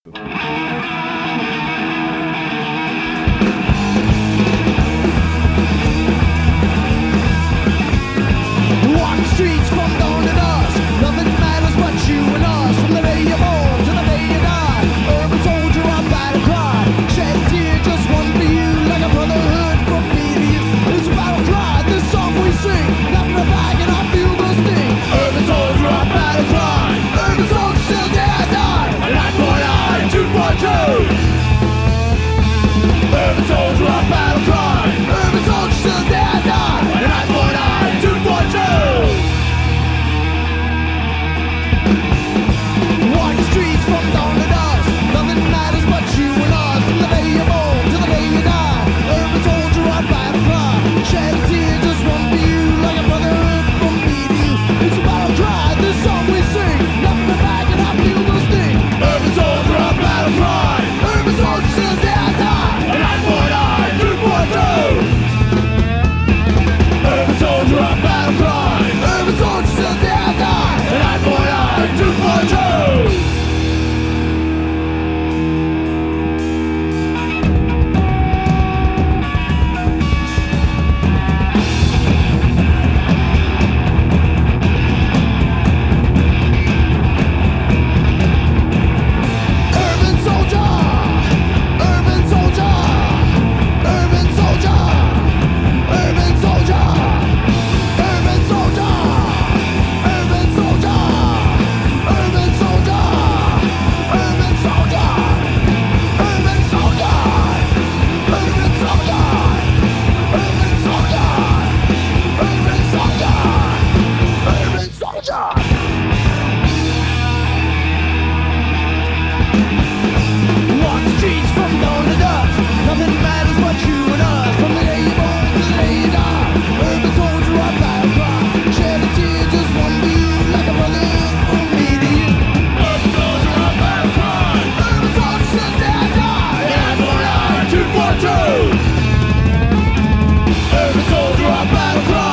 Walk the streets from dawn to dusk. Nothing matters but you and us. From the day you're born to the day you die. Urban soldier, I'm by to cry. Shed a tear, just one for you. Like a brotherhood from me to you. It's a battle cry, this song we sing. Nothing to bag and I feel the sting. Urban soldier, I'm by to cry. Urban soldier, still day I die. And I point I, 242. Urban soldier, I'm by to cry. Urban soldier, still day I die. And I point I, 242. Walk the streets from dawn to dusk. Nothing matters but you and us. From the day you're born to the day you die. Urban soldier, I'd buy the cry. Shed a tear, just one for you. Like a brotherhood from me to you. It's a battle cry, this song we sing. Nothing to back and I feel the sting. Urban soldier, I'd buy the cry. Urban soldier, still day I die. And I point I, 242. Urban soldier, I'd buy the cry. Urban soldier, still day I die. And I point I, 242. Urban soldier, urban soldier, urban soldier, urban soldier, urban soldier, urban soldier, urban soldier, urban soldier, urban soldier, urban soldier, urban soldier, urban soldier, urban soldier. Walk the streets from dawn to dusk. Nothing matters but you and us. From the day you're born to the day you die. Urban soldier, I battle cry. Shed a tear, just one for you. Like a brother from me to you. Urban soldier, I battle cry. Urban soldier, still day I die. And I point I, 242. Urban soldier, I battle cry.